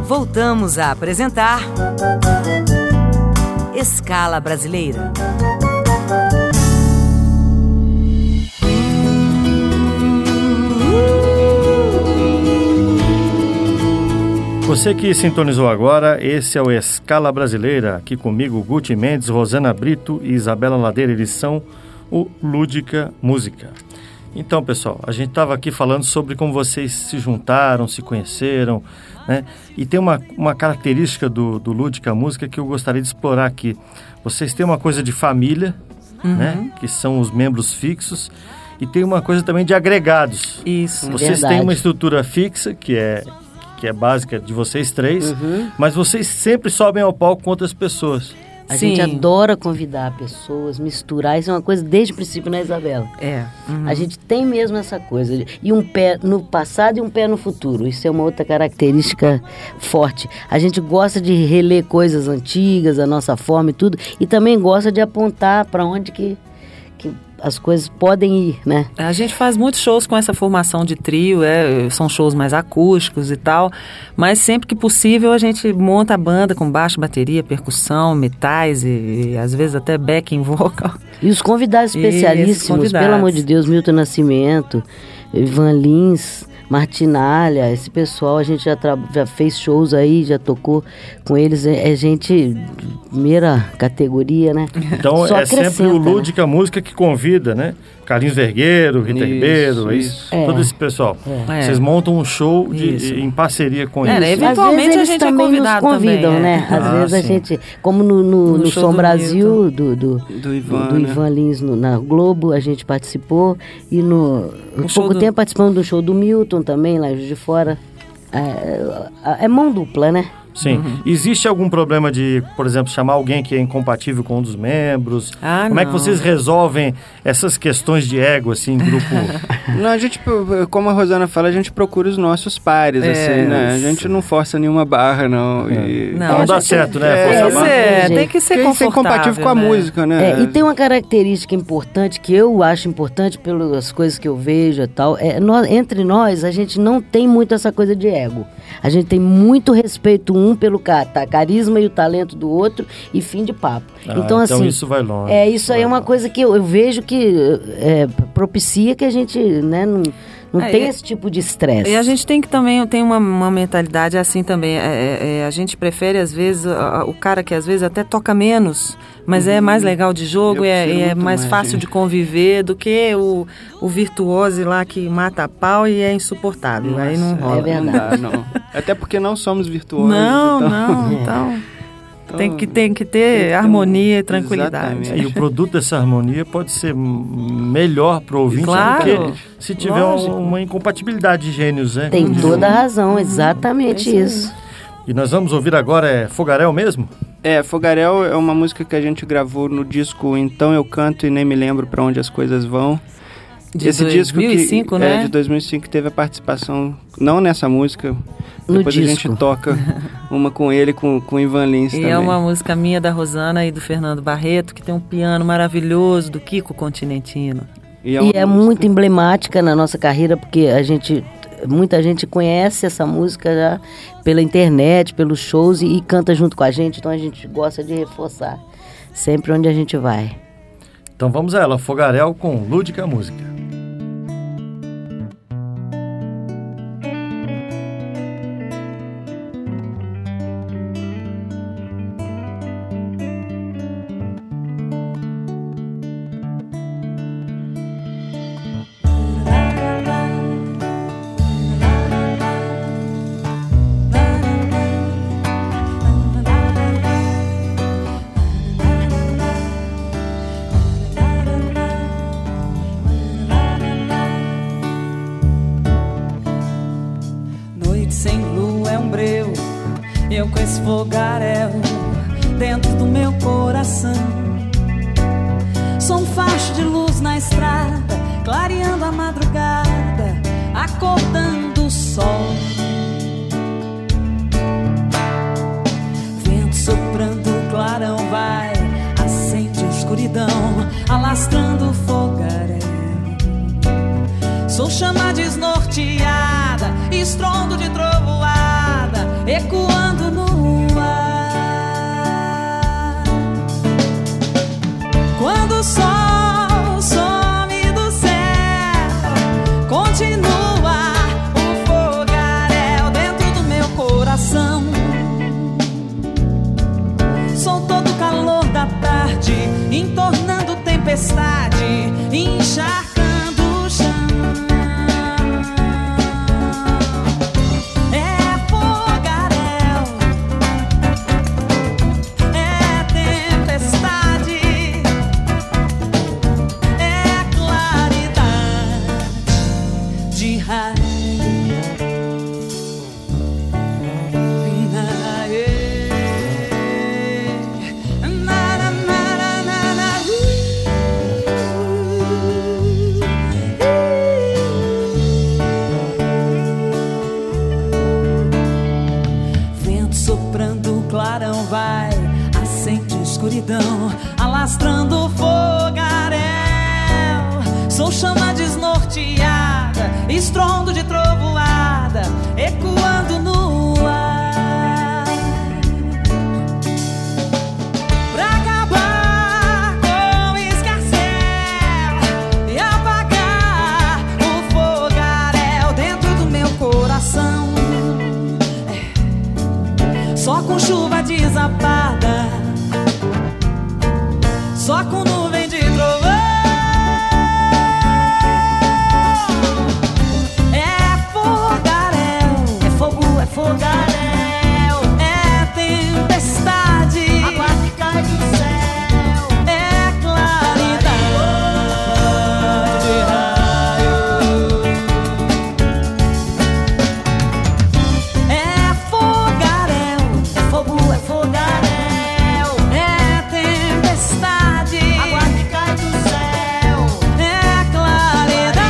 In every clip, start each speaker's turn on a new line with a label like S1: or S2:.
S1: Voltamos a apresentar Escala Brasileira.
S2: Você que sintonizou agora, esse é o Escala Brasileira. Aqui comigo, Guti Mendes, Rosana Brito e Isabela Ladeira. Eles são o Lúdica Música. Então, pessoal, a gente estava aqui falando sobre como vocês se juntaram, se conheceram, né? E tem uma característica do Lúdica Música que eu gostaria de explorar aqui. Vocês têm uma coisa de família, né? Que são os membros fixos, e tem uma coisa também de agregados.
S3: Isso,
S2: vocês
S3: verdade.
S2: têm uma estrutura fixa, que é básica de vocês três, mas vocês sempre sobem ao palco com outras pessoas.
S3: A gente adora convidar pessoas, misturar, isso é uma coisa desde o princípio, né, Isabela?
S1: É.
S3: A gente tem mesmo essa coisa, e um pé no passado e um pé no futuro, isso é uma outra característica forte. A gente gosta de reler coisas antigas, a nossa forma e tudo, e também gosta de apontar para onde que as coisas podem ir, né?
S4: A gente faz muitos shows com essa formação de trio, são shows mais acústicos e tal, mas sempre que possível a gente monta a banda com baixo, bateria, percussão, metais e às vezes até backing vocal.
S3: E os convidados especialíssimos, pelo amor de Deus, Milton Nascimento, Ivan Lins, Martinalha, esse pessoal, a gente já fez shows aí, já tocou com eles, é gente primeira categoria, né?
S2: Então
S3: só
S2: é sempre o Lúdica, né? Música que convida, né? Carlinhos Vergueiro, Rita Ribeiro, todo esse pessoal. Vocês montam um show em parceria com eles.
S4: Eventualmente a gente
S3: também
S4: é convidado
S3: nos convidam,
S4: também,
S3: né? Às vezes a gente, como no Som Brasil do Ivan Lins na Globo, a gente participou, e há pouco tempo participamos do show do Milton também, lá de fora. É mão dupla, né?
S2: Sim. Existe algum problema de, por exemplo, chamar alguém que é incompatível com um dos membros? Como é que vocês resolvem essas questões de ego, assim, em grupo?
S5: Não, a gente, como a Rosana fala, a gente procura os nossos pares, assim, né? A gente não força nenhuma barra, não.
S2: Não dá certo, né?
S4: Tem que ser confortável,
S5: ser compatível com a música, né?
S3: E tem uma característica importante, que eu acho importante pelas coisas que eu vejo e tal, entre nós, a gente não tem muito essa coisa de ego. A gente tem muito respeito um pelo carisma e o talento do outro, e fim de papo. Então, assim,
S2: isso vai longe.
S3: Isso aí é uma coisa que eu vejo que propicia que a gente, né, não tem esse tipo de estresse.
S4: E a gente tem que também tem uma mentalidade assim também. A gente prefere, às vezes, o cara que às vezes até toca menos, mas é mais legal de jogo, é mais fácil de conviver do que o virtuoso lá que mata a pau e é insuportável. Aí não rola.
S3: É verdade.
S5: Não. Até porque não somos virtuosos.
S4: Então tem que ter harmonia e tranquilidade.
S2: E o produto dessa harmonia pode ser melhor para o ouvinte, do que se tiver uma incompatibilidade de gênios, né?
S3: Tem toda a razão, exatamente isso.
S2: E nós vamos ouvir agora, Fogaréu mesmo?
S5: Fogaréu é uma música que a gente gravou no disco Então Eu Canto e Nem Me Lembro Pra Onde As Coisas Vão.
S4: Esse 2005,
S5: disco
S4: né?
S5: De 2005, teve a participação, não nessa música, depois a gente toca uma com ele, com o Ivan Lins também.
S4: E é uma música minha, da Rosana e do Fernando Barreto, que tem um piano maravilhoso do Kiko Continentino.
S3: E é muito emblemática na nossa carreira, porque muita gente conhece essa música já pela internet, pelos shows, e canta junto com a gente, então a gente gosta de reforçar sempre onde a gente vai.
S2: Então vamos a ela, Fogaréu com Lúdica Música.
S6: Eu com esse fogaréu dentro do meu coração. Sou um facho de luz na estrada, clareando a madrugada, acordando o sol. Vento soprando, o clarão vai, acende a escuridão, alastrando o fogaréu. Sou chama desnorteada, estrondo de trovoada, ecoando soprando o clarão vai, acende escuridão, alastrando o fogaréu. Sou chama desnorteada, estrondo de trovoada, ecoando no ar. Pra acabar com o escarcéu e apagar o fogaréu dentro do meu coração. Só com chuva desapada, só com nuvem de trovão. Fogaréu, é tempestade, água que cai do céu, é claridade de raio. É fogaréu, é fogo, é fogaréu, é tempestade, água que cai do céu, é claridade.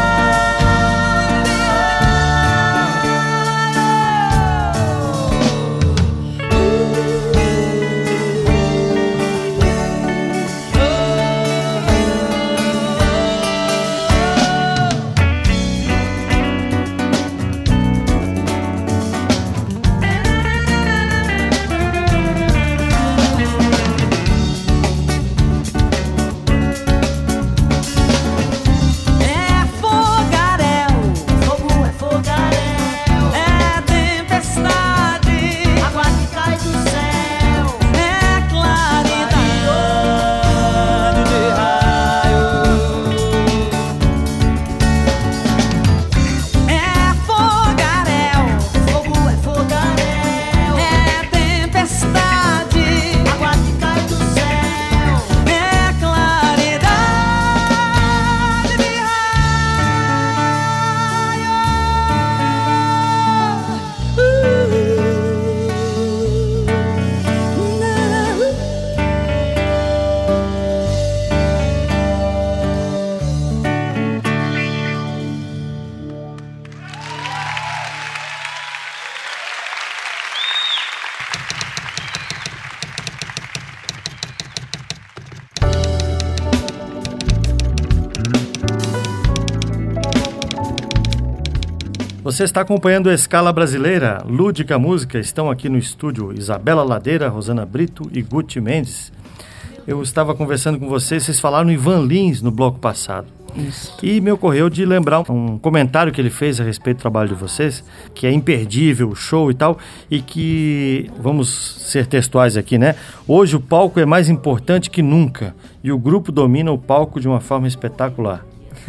S2: Você está acompanhando a Escala Brasileira, Lúdica Música. Estão aqui no estúdio Isabela Ladeira, Rosana Brito e Guti Mendes. Eu estava conversando com vocês falaram em Ivan Lins no bloco passado.
S4: Isso.
S2: E me ocorreu de lembrar um comentário que ele fez a respeito do trabalho de vocês, que é imperdível, o show e tal, e que, vamos ser textuais aqui, né? Hoje o palco é mais importante que nunca e o grupo domina o palco de uma forma espetacular.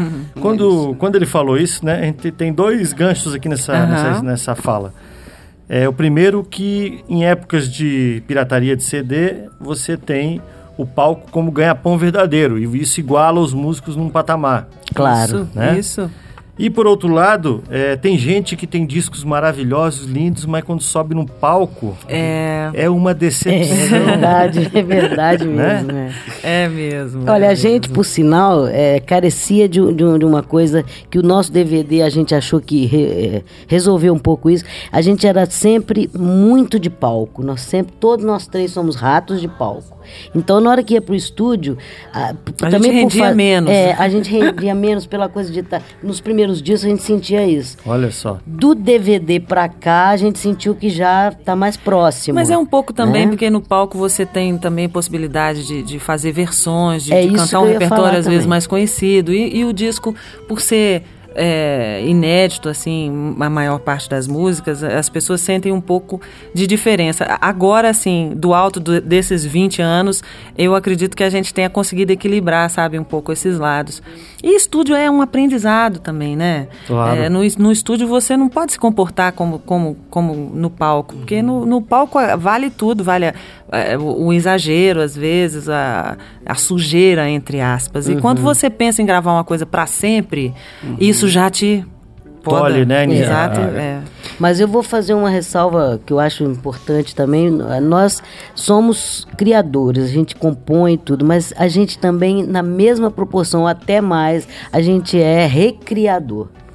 S2: Quando ele falou isso, né, a gente tem dois ganchos aqui nessa fala. O primeiro que em épocas de pirataria de CD, você tem o palco como ganha-pão verdadeiro, e isso iguala os músicos num patamar.
S3: Claro.
S4: Isso.
S2: E por outro lado, tem gente que tem discos maravilhosos, lindos, mas quando sobe num palco, é uma decepção.
S3: É verdade mesmo.
S2: Né?
S4: É mesmo.
S3: Olha, a gente, por sinal, carecia de uma coisa que o nosso DVD, a gente achou que resolveu um pouco isso. A gente era sempre muito de palco. Todos nós três somos ratos de palco. Então, na hora que ia pro estúdio...
S4: A gente rendia menos.
S3: A gente rendia menos pela coisa de estar... Nos primeiros dias a gente sentia isso.
S2: Olha só.
S3: Do DVD pra cá, a gente sentiu que já tá mais próximo.
S4: Mas é um pouco também, porque no palco você tem também possibilidade de fazer versões, de cantar um repertório às vezes mais conhecido. E o disco, por ser... inédito, assim, a maior parte das músicas, as pessoas sentem um pouco de diferença. Agora, assim, do alto desses 20 anos, eu acredito que a gente tenha conseguido equilibrar, sabe, um pouco esses lados. E estúdio é um aprendizado também, né?
S2: Claro.
S4: No estúdio você não pode se comportar como no palco, porque no palco vale tudo, vale o exagero, às vezes, a sujeira, entre aspas. E quando você pensa em gravar uma coisa para sempre, isso já te poda.
S2: Tolhe, né?
S4: Exato.
S3: Mas eu vou fazer uma ressalva que eu acho importante também. Nós somos criadores, a gente compõe tudo, mas a gente também, na mesma proporção, até mais, a gente é recriador.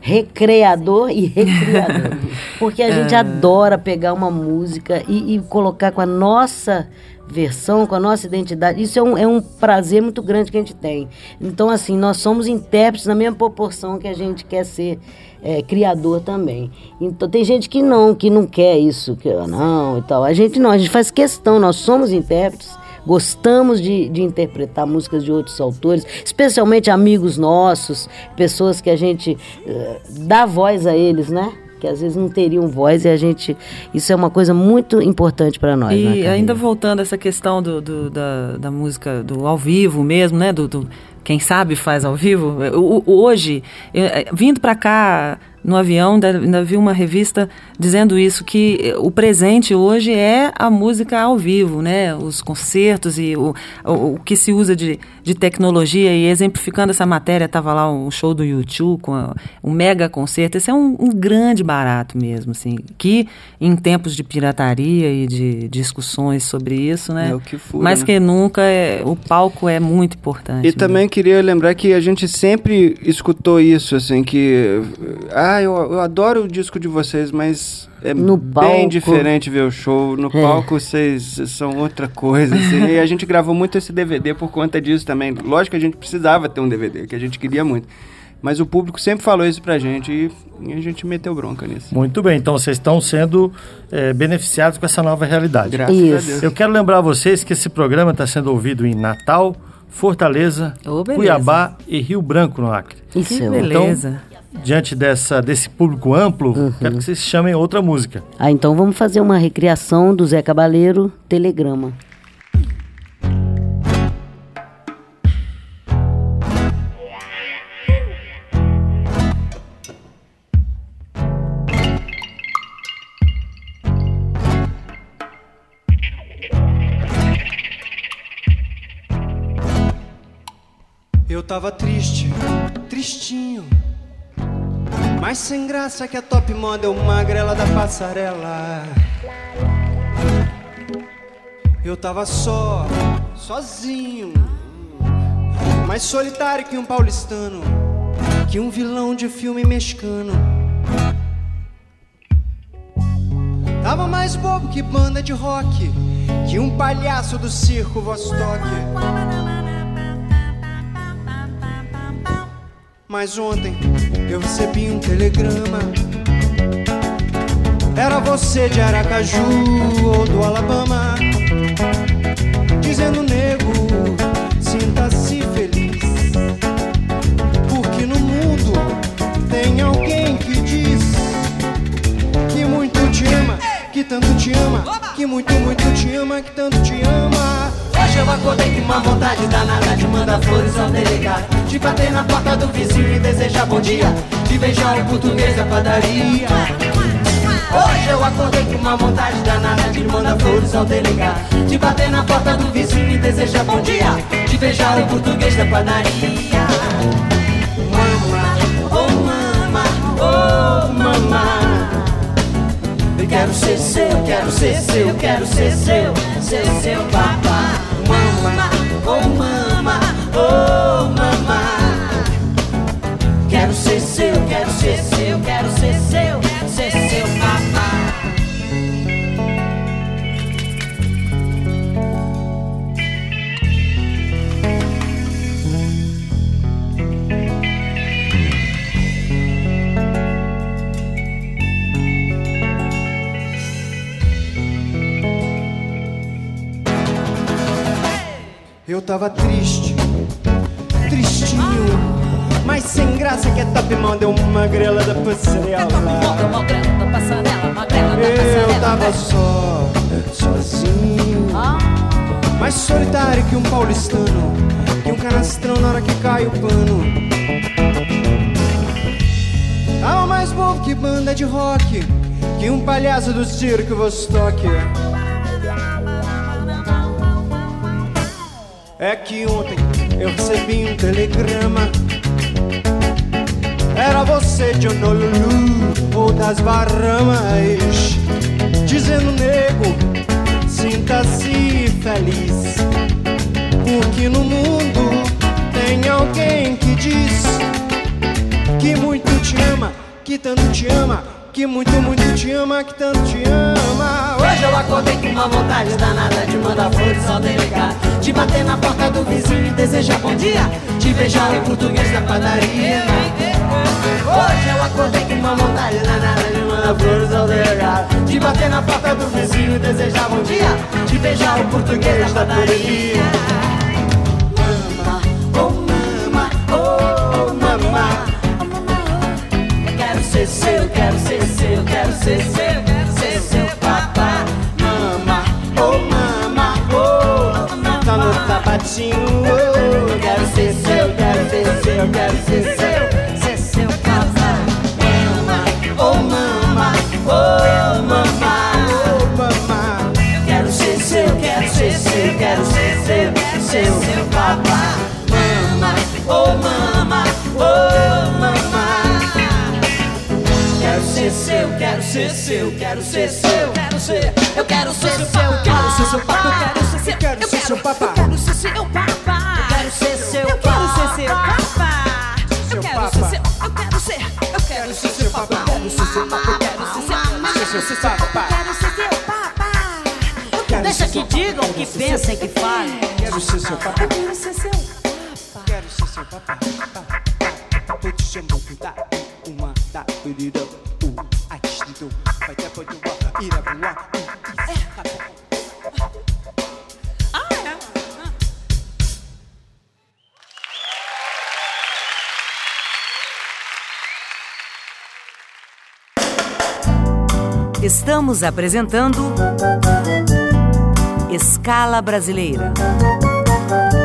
S3: recreador e recriador. Porque a gente adora pegar uma música e colocar com a nossa versão, com a nossa identidade. Isso é um prazer muito grande que a gente tem. Então, assim, nós somos intérpretes na mesma proporção que a gente quer ser criador também. Então, tem gente que não quer isso, que não e tal. A gente não, a gente faz questão, nós somos intérpretes, gostamos de interpretar músicas de outros autores, especialmente amigos nossos, pessoas que a gente dá voz a eles, né? Que às vezes não teriam voz e a gente... Isso é uma coisa muito importante para nós.
S4: E ainda voltando a essa questão da música do ao vivo mesmo, né? Quem sabe faz ao vivo. Hoje, vindo para cá no avião, ainda vi uma revista dizendo isso, que o presente hoje é a música ao vivo, né? Os concertos e o que se usa de tecnologia. E exemplificando essa matéria, estava lá um show do U2 com um mega concerto. Esse é um grande barato mesmo, assim, que em tempos de pirataria e de discussões sobre isso, né?
S5: É o que fura,
S4: mais
S5: né?
S4: que nunca, o palco é muito importante.
S5: E também queria lembrar que a gente sempre escutou isso, assim, que... eu adoro o disco de vocês, mas é bem diferente ver o show. No palco vocês são outra coisa, assim. E a gente gravou muito esse DVD por conta disso também. Lógico que a gente precisava ter um DVD, que a gente queria muito. Mas o público sempre falou isso pra gente e a gente meteu bronca nisso.
S2: Muito bem, então vocês estão sendo beneficiados com essa nova realidade.
S5: Graças a Deus.
S2: Eu quero lembrar a vocês que esse programa está sendo ouvido em Natal, Fortaleza, Cuiabá e Rio Branco, no Acre.
S3: Isso é
S4: beleza.
S2: Então, diante desse público amplo, quero que vocês chamem outra música.
S3: Então vamos fazer uma recriação do Zé Cabaleiro, Telegrama.
S7: Eu tava triste, tristinho, mas sem graça que a top model magrela da passarela. Eu tava sozinho, mais solitário que um paulistano, que um vilão de filme mexicano. Tava mais bobo que banda de rock, que um palhaço do circo Vostok. Mas ontem eu recebi um telegrama. Era você de Aracaju ou do Alabama, dizendo: nego, sinta-se feliz, porque no mundo tem alguém que diz que muito te ama, que tanto te ama, que muito, muito te ama, que tanto te ama. Hoje eu acordei com uma vontade danada de mandar flores ao delegado, de bater na porta do vizinho e desejar bom dia, de beijar o português da padaria. Hoje eu acordei com uma vontade danada de mandar flores ao delegado, de bater na porta do vizinho e desejar bom dia, de beijar o português da padaria. Mama, oh mama, oh mama, eu quero ser seu, quero ser seu, quero ser seu papá. Mama, oh mama, oh mama, quero ser seu, quero ser seu, quero ser seu papá. Eu tava triste, tristinho, mas sem graça que a top model magrela da passarela. Eu tava sozinho, mais solitário que um paulistano, que um canastrão na hora que cai o pano. Tava mais bobo que banda de rock, que um palhaço do circo Vostok. É que ontem eu recebi um telegrama. Era você de Honolulu ou das Bahamas, dizendo: nego, sinta-se feliz, porque no mundo tem alguém que diz que muito te ama, te ama.
S6: Hoje eu acordei com uma vontade danada de mandar flores ao delegado, de bater na porta do vizinho e desejar bom dia, de beijar o português da padaria. Hoje eu acordei com uma vontade danada de mandar flores ao delegado, de bater na porta do vizinho e desejar bom dia, de beijar o português da padaria. Mama, oh mama, oh mama, quero ser seu, quero ser seu, quero ser seu, quero ser seu papá. Mama, oh mama, oh,
S7: tá no sapatinho, oh.
S6: quero ser seu, quero ser seu, quero ser seu papá. Mama, oh mama, oh mama,
S7: Oh, mamá,
S6: quero ser seu, quero ser seu, quero ser seu papá. Mama, oh mama, oh mama, quero ser seu, quero ser seu, quero ser seu, quero ser, eu quero ser seu, quero ser seu papá, eu quero ser seu,
S7: quero ser seu papá.
S6: eu quero ser seu papá, eu quero ser seu, eu quero ser seu papá, eu quero ser seu, eu quero ser, eu quero ser seu papá, eu quero ser seu papá, eu quero ser seu papá, quero ser seu papá. Deixa que digam, que pensem, que falem.
S7: Quero ser seu papá.
S6: Eu quero ser seu papá.
S7: Quero ser seu papá. Tô te chamando da uma da pedida. A distrito vai ter pode ir a voar.
S1: Estamos apresentando Escala Brasileira.